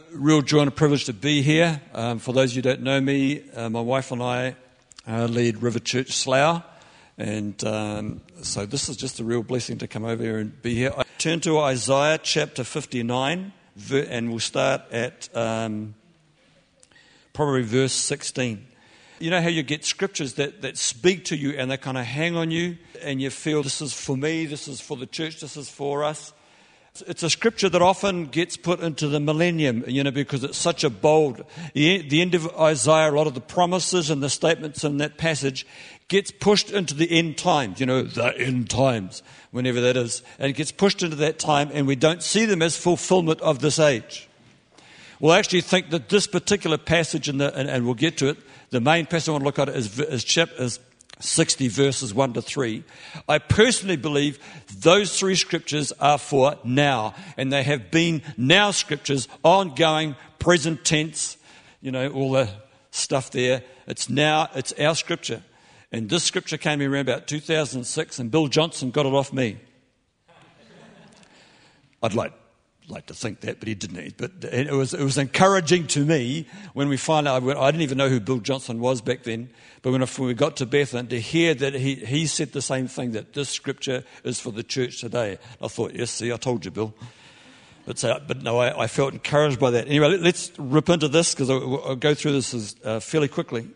real joy and a privilege to be here. For those who don't know me, my wife and I lead River Church Slough, and so this is just a real blessing to come over here and be here. I turn to Isaiah chapter 59, and we'll start at probably verse 16. You know how you get scriptures that speak to you and they kind of hang on you, and you feel this is for me, this is for the church, this is for us. It's a scripture that often gets put into the millennium, because it's such a bold... The end of Isaiah, a lot of the promises and the statements in that passage gets pushed into the end times, the end times, whenever that is. And it gets pushed into that time, and we don't see them as fulfillment of this age. We'll actually think that this particular passage, and we'll get to it, the main passage I want to look at is 60 verses 1 to 3. I personally believe those three scriptures are for now, and they have been now scriptures, ongoing, present tense, all the stuff there. It's now, it's our scripture. And this scripture came around about 2006, and Bill Johnson got it off me. I'd like to think that, but he didn't. But it was encouraging to me when we find out. I didn't even know who Bill Johnson was back then. But when we got to Bethlehem, to hear that he said the same thing, that this scripture is for the church today. I thought, yes, see, I told you, Bill. But no, I felt encouraged by that. Anyway, let's rip into this, because I'll go through this fairly quickly.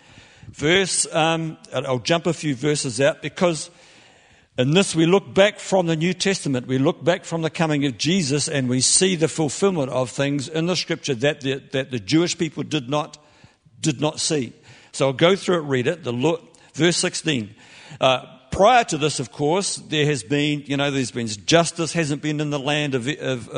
I'll jump a few verses out, because in this we look back from the New Testament. We look back from the coming of Jesus, and we see the fulfillment of things in the scripture that the Jewish people did not see. So I'll go through it, read it. Verse 16. Prior to this, of course, there has been, there's been justice hasn't been in the land of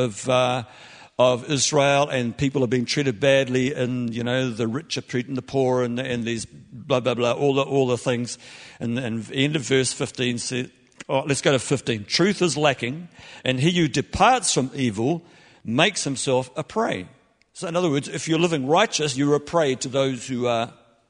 Israel, and people have been treated badly, and the rich are treating the poor, and these blah blah blah, all the things. And the end of verse 15 says, let's go to 15. Truth is lacking, and he who departs from evil makes himself a prey. So in other words, if you're living righteous, you're a prey to those who are.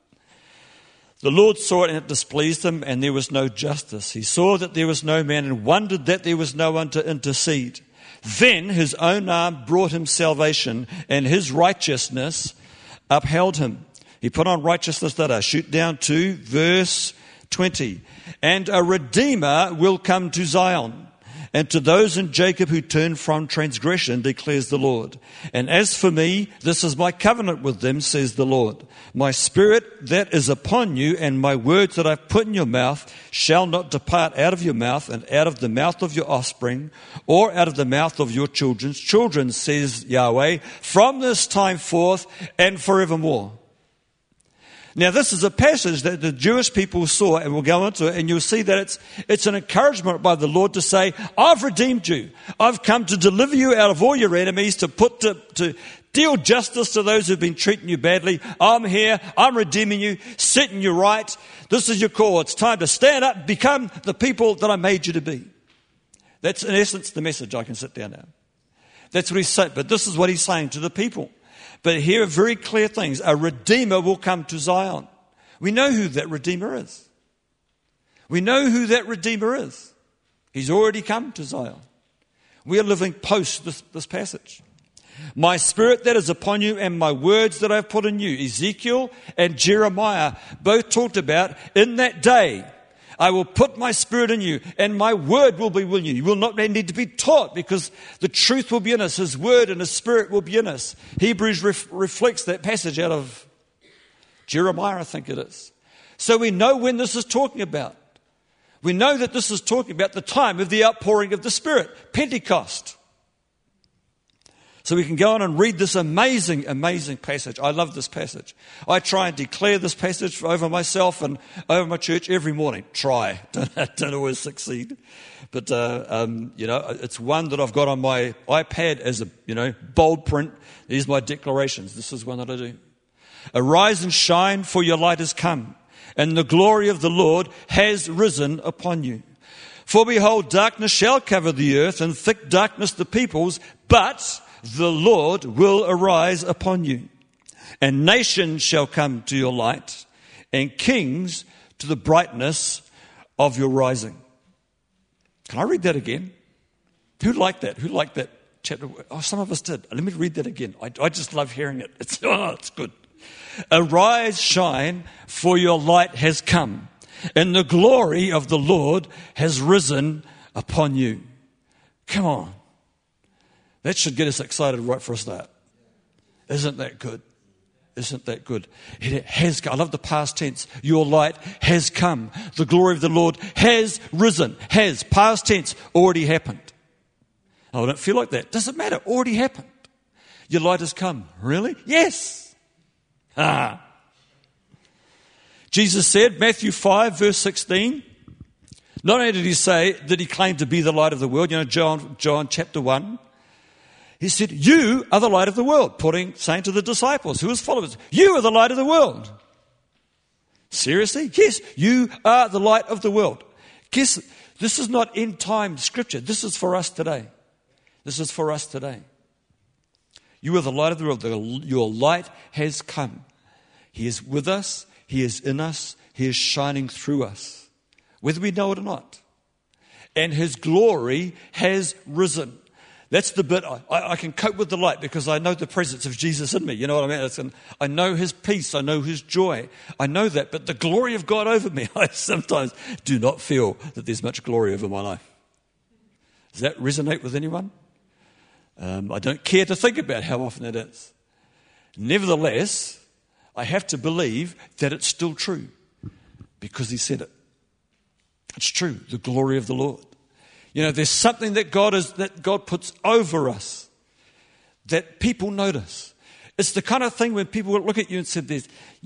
The Lord saw it, and it displeased him, and there was no justice. He saw that there was no man, and wondered that there was no one to intercede. Then his own arm brought him salvation, and his righteousness upheld him. He put on righteousness that I shoot down to verse 20. And a redeemer will come to Zion, and to those in Jacob who turn from transgression, declares the Lord. And as for me, this is my covenant with them, says the Lord. My spirit that is upon you, and my words that I've put in your mouth, shall not depart out of your mouth, and out of the mouth of your offspring, or out of the mouth of your children's children, says Yahweh, from this time forth and forevermore. Now, this is a passage that the Jewish people saw, and we'll go into it, and you'll see that it's an encouragement by the Lord to say, I've redeemed you. I've come to deliver you out of all your enemies, to deal justice to those who've been treating you badly. I'm here. I'm redeeming you, setting you right. This is your call. It's time to stand up, become the people that I made you to be. That's, in essence, the message. I can sit down now. That's what he's saying. But this is what he's saying to the people. But here are very clear things. A redeemer will come to Zion. We know who that redeemer is. We know who that redeemer is. He's already come to Zion. We are living post this passage. My spirit that is upon you, and my words that I've put in you. Ezekiel and Jeremiah both talked about in that day, I will put my spirit in you, and my word will be with you. You will not need to be taught, because the truth will be in us. His word and his spirit will be in us. Hebrews reflects that passage out of Jeremiah, I think it is. So we know when this is talking about. We know that this is talking about the time of the outpouring of the Spirit, Pentecost. So we can go on and read this amazing, amazing passage. I love this passage. I try and declare this passage over myself and over my church every morning. Try. Don't always succeed. But, it's one that I've got on my iPad as a, bold print. These are my declarations. This is one that I do. Arise and shine, for your light has come, and the glory of the Lord has risen upon you. For behold, darkness shall cover the earth, and thick darkness the peoples, but the Lord will arise upon you, and nations shall come to your light, and kings to the brightness of your rising. Can I read that again? Who liked that? Who liked that chapter. Oh, some of us did. Let me read that again. I just love hearing it. It's good. Arise, shine, for your light has come, and the glory of the Lord has risen upon you. Come on. That should get us excited right for a start. Isn't that good? Isn't that good? It has come. I love the past tense. Your light has come. The glory of the Lord has risen. Has. Past tense. Already happened. Oh, I don't feel like that. Doesn't matter. Already happened. Your light has come. Really? Yes. Jesus said, Matthew 5, verse 16, not only did he say that he claimed to be the light of the world, John chapter 1, he said, you are the light of the world, saying to the disciples, who his followers, you are the light of the world. Seriously? Yes, you are the light of the world. Guess this is not end time scripture. This is for us today. This is for us today. You are the light of the world. Your light has come. He is with us. He is in us. He is shining through us, whether we know it or not. And his glory has risen. That's the bit I can cope with the light because I know the presence of Jesus in me. You know what I mean? I know his peace. I know his joy. I know that. But the glory of God over me, I sometimes do not feel that there's much glory over my life. Does that resonate with anyone? I don't care to think about how often it is. Nevertheless, I have to believe that it's still true because he said it. It's true, the glory of the Lord. You know, there's something that God puts over us that people notice. It's the kind of thing when people look at you and said,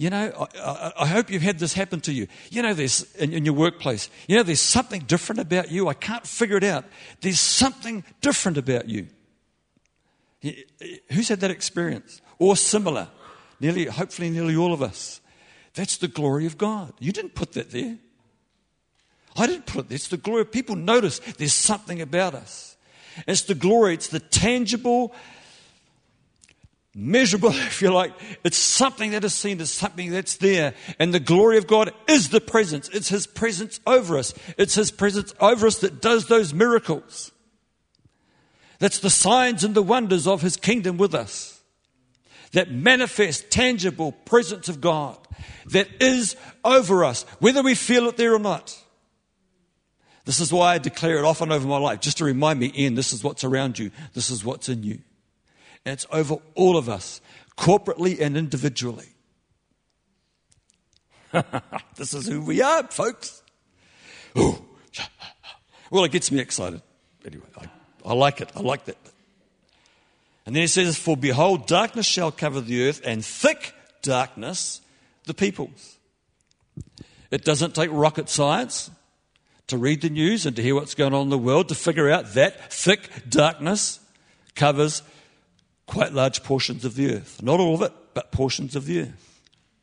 I hope you've had this happen to you. You know, there's in your workplace, there's something different about you. I can't figure it out. There's something different about you. Who's had that experience? Or similar? Hopefully nearly all of us. That's the glory of God. You didn't put that there. I didn't put it there. It's the glory. People notice there's something about us. It's the glory. It's the tangible, measurable, if you like. It's something that is seen as something that's there. And the glory of God is the presence. It's his presence over us. It's his presence over us that does those miracles. That's the signs and the wonders of his kingdom with us. That manifest, tangible presence of God that is over us, whether we feel it there or not. This is why I declare it often over my life, just to remind me, Ian, this is what's around you. This is what's in you. And it's over all of us, corporately and individually. This is who we are, folks. Ooh. Well, it gets me excited. Anyway, I like it. I like that. And then he says, for behold, darkness shall cover the earth, and thick darkness the peoples. It doesn't take rocket science to read the news and to hear what's going on in the world to figure out that thick darkness covers quite large portions of the earth. Not all of it, but portions of the earth.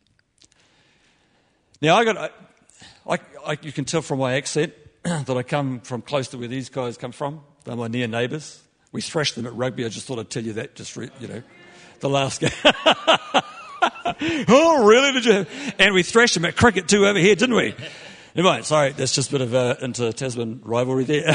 Now, you can tell from my accent that I come from close to where these guys come from. They're my near neighbours. We thrashed them at rugby. I just thought I'd tell you that, the last game. Oh, really? Did you? And we thrashed them at cricket too over here, didn't we? Never mind. Sorry, that's just a bit of inter-Tasman rivalry there.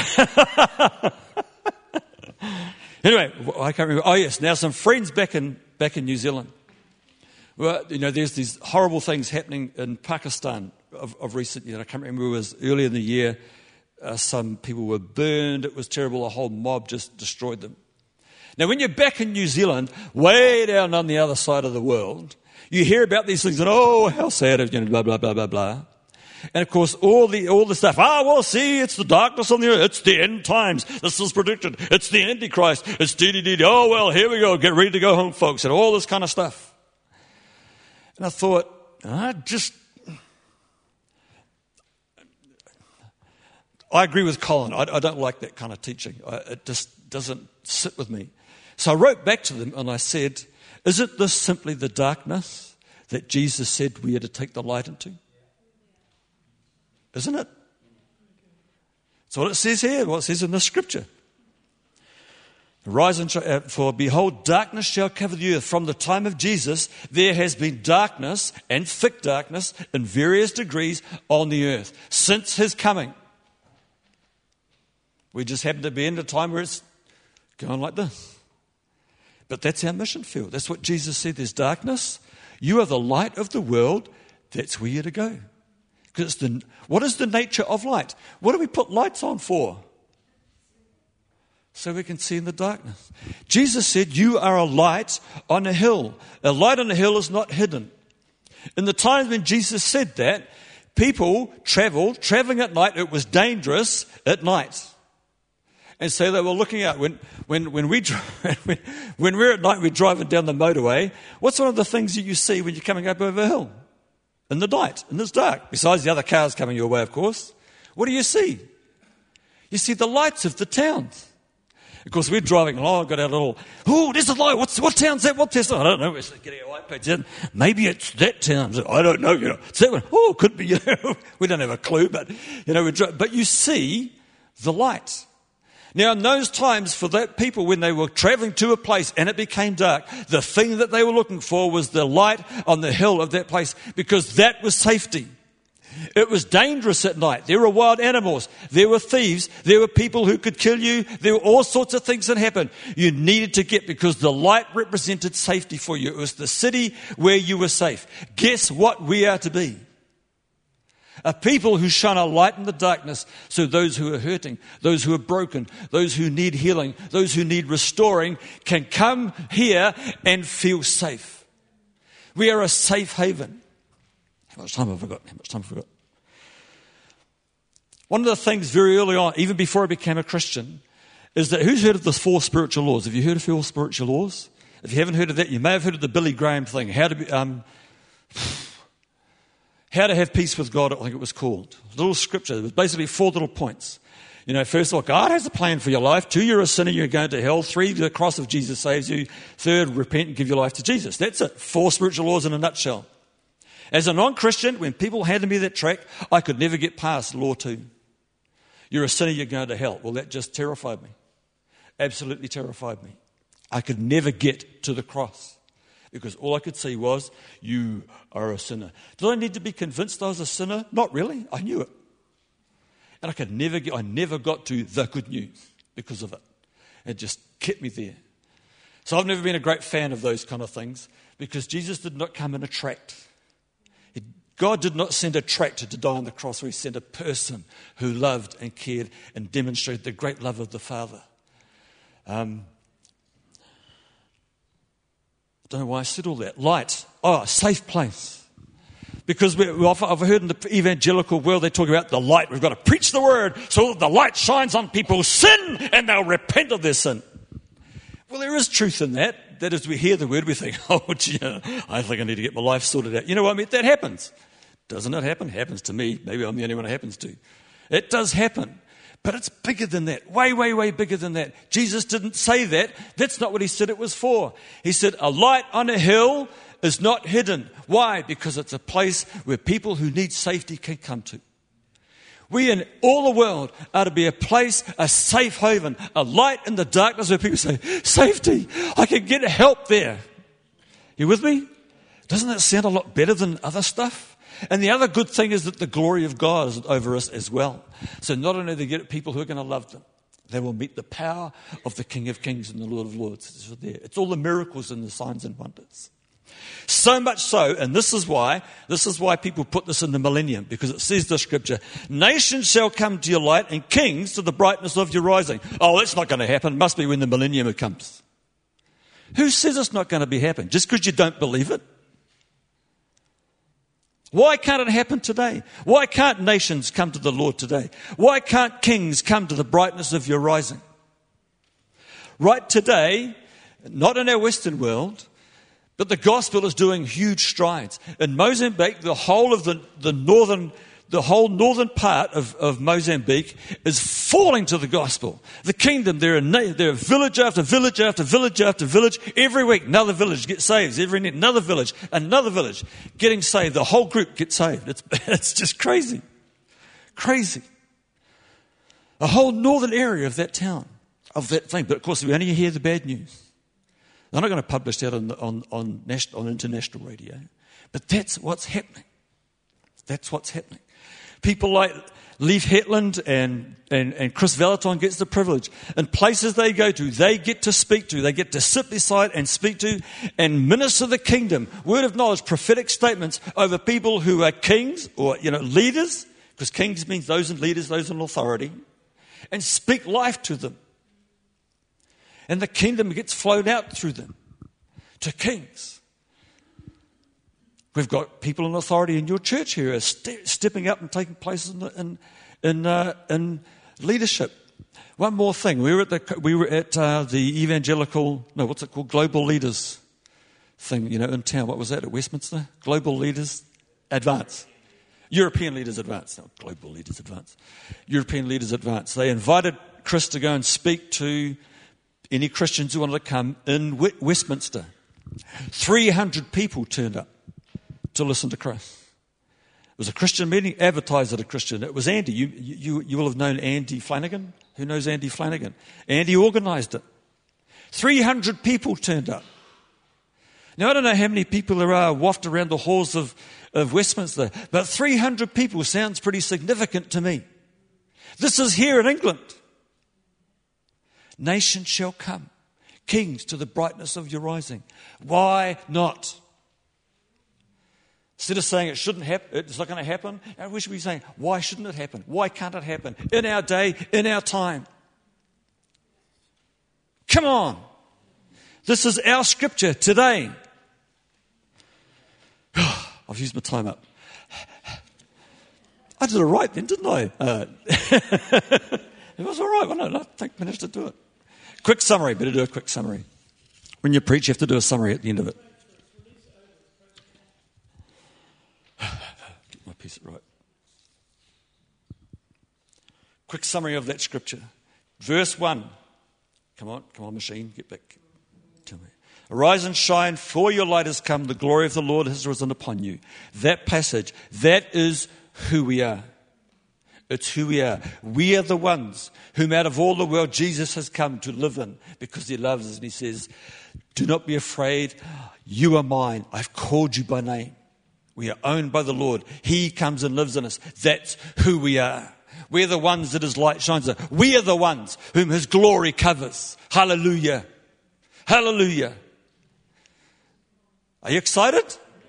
Anyway, I can't remember. Oh, yes. Now, some friends back in New Zealand. Well, there's these horrible things happening in Pakistan of recent years. I can't remember. It was earlier in the year. Some people were burned. It was terrible. A whole mob just destroyed them. Now, when you're back in New Zealand, way down on the other side of the world, you hear about these things and, oh, how sad, blah, blah, blah, blah, blah. And, of course, all the stuff, well, see, it's the darkness on the earth. It's the end times. This is predicted. It's the Antichrist. It's DDD. Oh, well, here we go. Get ready to go home, folks, and all this kind of stuff. And I thought, I agree with Colin. I don't like that kind of teaching. It just doesn't sit with me. So I wrote back to them and I said, isn't this simply the darkness that Jesus said we had to take the light into? Isn't it? That's what it says here, what it says in the scripture. Rise and for behold, darkness shall cover the earth. From the time of Jesus, there has been darkness and thick darkness in various degrees on the earth since his coming. We just happen to be in a time where it's going like this. But that's our mission field. That's what Jesus said. There's darkness. You are the light of the world. That's where you're to go. Because what is the nature of light? What do we put lights on for? So we can see in the darkness. Jesus said, you are a light on a hill. A light on a hill is not hidden. In the times when Jesus said that, people traveling at night. It was dangerous at night. And so they were looking out. When we're at night, we're driving down the motorway. What's one of the things that you see when you're coming up over a hill? In the night, and it's dark. Besides the other cars coming your way, of course. What do you see? You see the lights of the towns. Of course, we're driving along, got our little, there's a light. What town's that? What town? I don't know. We're getting our light page in. Maybe it's that town. I don't know. It's that one. Could be. We don't have a clue, but but you see the light. Now, in those times, for that people, when they were traveling to a place and it became dark, the thing that they were looking for was the light on the hill of that place, because that was safety. It was dangerous at night. There were wild animals. There were thieves. There were people who could kill you. There were all sorts of things that happened. You needed to get, because the light represented safety for you. It was the city where you were safe. Guess what we are to be? A people who shine a light in the darkness, so those who are hurting, those who are broken, those who need healing, those who need restoring can come here and feel safe. We are a safe haven. How much time have I got? One of the things very early on, even before I became a Christian, is that who's heard of the 4 spiritual laws? Have you heard of 4 spiritual laws? If you haven't heard of that, you may have heard of the Billy Graham thing, how to have peace with God, I think it was called. A little scripture. It was basically 4 little points. First of all, God has a plan for your life. 2, you're a sinner, you're going to hell. 3, the cross of Jesus saves you. 3, repent and give your life to Jesus. That's it. 4 spiritual laws in a nutshell. As a non-Christian, when people handed me that tract, I could never get past law 2. You're a sinner, you're going to hell. Well, that just terrified me. Absolutely terrified me. I could never get to the cross, because all I could see was, you are a sinner. Did I need to be convinced I was a sinner? Not really. I knew it. And I never got to the good news because of it. It just kept me there. So I've never been a great fan of those kind of things, because Jesus did not come in a tract. God did not send a tractor to die on the cross, where he sent a person who loved and cared and demonstrated the great love of the Father. I don't know why I said all that. Light. A safe place. Because I've heard in the evangelical world, they talk about the light. We've got to preach the word so that the light shines on people's sin and they'll repent of their sin. Well, there is truth in that. That as we hear the word, we think, I think I need to get my life sorted out. You know what I mean? That happens. Doesn't it happen? It happens to me. Maybe I'm the only one it happens to. It does happen. But it's bigger than that. Way, way, way bigger than that. Jesus didn't say that. That's not what he said it was for. He said a light on a hill is not hidden. Why? Because it's a place where people who need safety can come to. We in all the world are to be a place, a safe haven, a light in the darkness where people say, safety, I can get help there. You with me? Doesn't that sound a lot better than other stuff? And the other good thing is that the glory of God is over us as well. So not only do they get people who are going to love them, they will meet the power of the King of Kings and the Lord of Lords. It's all the miracles and the signs and wonders. So much so, and this is why people put this in the millennium, because it says the scripture, nations shall come to your light and kings to the brightness of your rising. Oh, that's not going to happen. It must be when the millennium comes. Who says it's not going to be happen? Just because you don't believe it? Why can't it happen today? Why can't nations come to the Lord today? Why can't kings come to the brightness of your rising? Right today, not in our Western world, but the gospel is doing huge strides. In Mozambique, the whole northern part of Mozambique is falling to the gospel. The kingdom, they're village after village after village after village. Every week, another village gets saved. Every night, another village getting saved. The whole group gets saved. It's just crazy. Crazy. A whole northern area of that town, of that thing. But of course, we only hear the bad news. They're not going to publish that on international radio. But that's what's happening. That's what's happening. People like Leif Hetland and Chris Vallotton gets the privilege. In places they go to, they get to speak to, they get to sit beside and speak to and minister the kingdom, word of knowledge, prophetic statements over people who are kings or, leaders, because kings means those in leaders, those in authority, and speak life to them. And the kingdom gets flowed out through them to kings. We've got people in authority in your church here who are stepping up and taking places in leadership. One more thing. We were at the evangelical, Global Leaders thing, in town. What was that, at Westminster? Global Leaders Advance. European Leaders Advance. Not Global Leaders Advance. European Leaders Advance. They invited Chris to go and speak to any Christians who wanted to come in Westminster. 300 people turned up to listen to Chris. It was a Christian meeting, advertised as a Christian. It was Andy. You will have known Andy Flanagan. Who knows Andy Flanagan? Andy organised it. 300 people turned up. Now, I don't know how many people there are wafted around the halls of Westminster, but 300 people sounds pretty significant to me. This is here in England. Nations shall come, kings to the brightness of your rising. Why not? Instead of saying it shouldn't happen, it's not going to happen, we should be saying, why shouldn't it happen? Why can't it happen? In our day, in our time. Come on. This is our scripture today. I've used my time up. I did it right then, didn't I? It was all right, wasn't it? I think I managed to do it. Quick summary. Better do a quick summary. When you preach, you have to do a summary at the end of it. Get my piece right. Quick summary of that scripture. Verse 1. Come on, machine, get back. Tell me. Arise and shine, for your light has come. The glory of the Lord has risen upon you. That passage, that is who we are. It's who we are. We are the ones whom out of all the world Jesus has come to live in because he loves us. And he says, do not be afraid. You are mine. I've called you by name. We are owned by the Lord. He comes and lives in us. That's who we are. We're the ones that his light shines on. We are the ones whom his glory covers. Hallelujah. Hallelujah. Are you excited?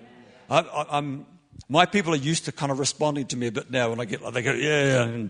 My people are used to kind of responding to me a bit now when I get like, they go, yeah. And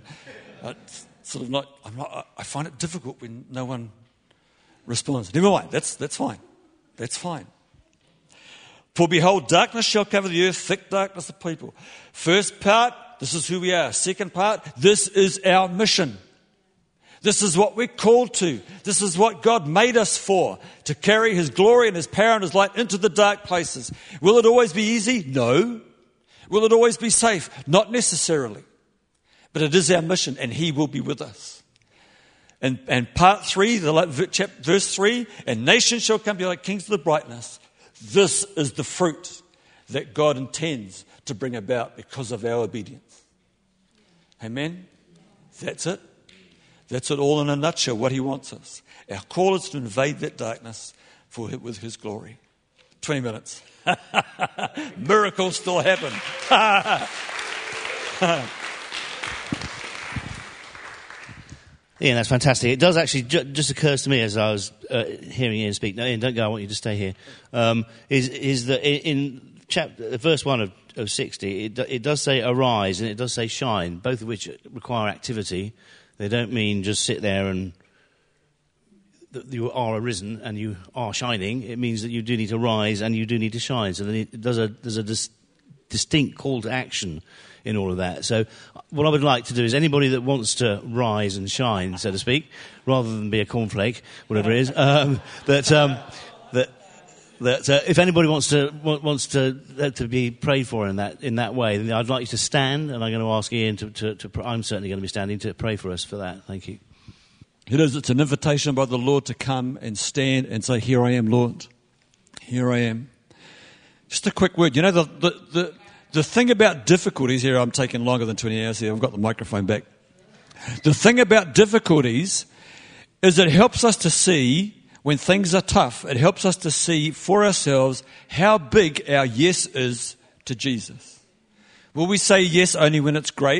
I find it difficult when no one responds. Never mind, that's fine. That's fine. For behold, darkness shall cover the earth, thick darkness of people. First part, this is who we are. Second part, this is our mission. This is what we're called to. This is what God made us for, to carry his glory and his power and his light into the dark places. Will it always be easy? No. Will it always be safe? Not necessarily. But it is our mission and he will be with us. And part 3, verse 3, and nations shall come to you like kings to the brightness. This is the fruit that God intends to bring about because of our obedience. Amen? That's it. That's it all in a nutshell, what he wants us. Our call is to invade that darkness with his glory. 20 minutes. Miracles still happen. Ian, that's fantastic. It does actually just occurs to me as I was hearing Ian speak. No, Ian, don't go. I want you to stay here. Is that in verse 1 of 60, it does say arise and it does say shine, both of which require activity. They don't mean just sit there and that you are arisen and you are shining. It means that you do need to rise and you do need to shine. So there's a distinct call to action in all of that. So what I would like to do is anybody that wants to rise and shine, so to speak, rather than be a cornflake, whatever it is, that if anybody wants to be prayed for in that way, then I'd like you to stand, and I'm going to ask Ian to I'm certainly going to be standing to pray for us for that. Thank you. It is. It's an invitation by the Lord to come and stand and say, "Here I am, Lord. Here I am." Just a quick word. You know, the thing about difficulties here. I'm taking longer than 20 hours here. I've got the microphone back. The thing about difficulties is it helps us to see. When things are tough, it helps us to see for ourselves how big our yes is to Jesus. Will we say yes only when it's great?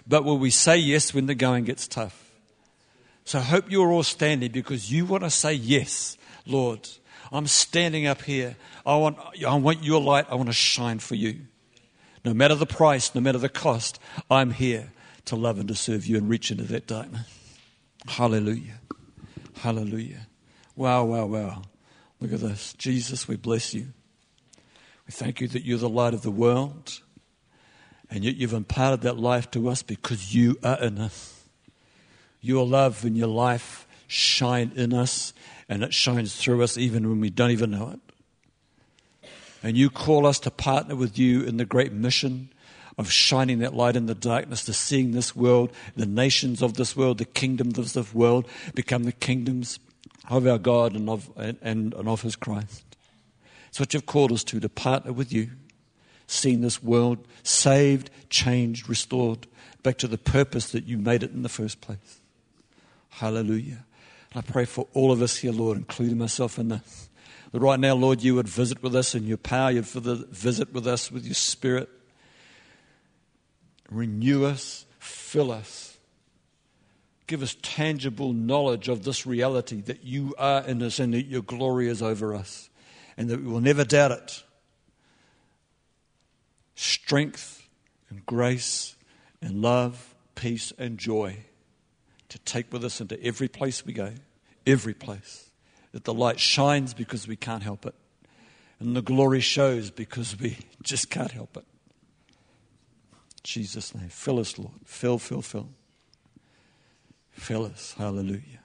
but will we say yes when the going gets tough? So I hope you're all standing because you want to say yes, Lord. I'm standing up here. I want your light. I want to shine for you. No matter the price, no matter the cost, I'm here to love and to serve you and reach into that darkness. Hallelujah. Hallelujah. Wow, wow, wow. Look at this. Jesus, we bless you. We thank you that you're the light of the world. And yet you've imparted that life to us because you are in us. Your love and your life shine in us, and it shines through us even when we don't even know it. And you call us to partner with you in the great mission of shining that light in the darkness, to seeing this world, the nations of this world, the kingdoms of this world become the kingdoms of our God and of His Christ. It's what you've called us to partner with you, seeing this world saved, changed, restored back to the purpose that you made it in the first place. Hallelujah. And I pray for all of us here, Lord, including myself in this, that right now, Lord, you would visit with us in your power, you'd visit with us with your Spirit. Renew us, fill us. Give us tangible knowledge of this reality that you are in us and that your glory is over us, and that we will never doubt it. Strength and grace and love, peace and joy to take with us into every place we go, every place. That the light shines because we can't help it, and the glory shows because we just can't help it. In Jesus' name, fill us, Lord. Fill. Fill us. Hallelujah.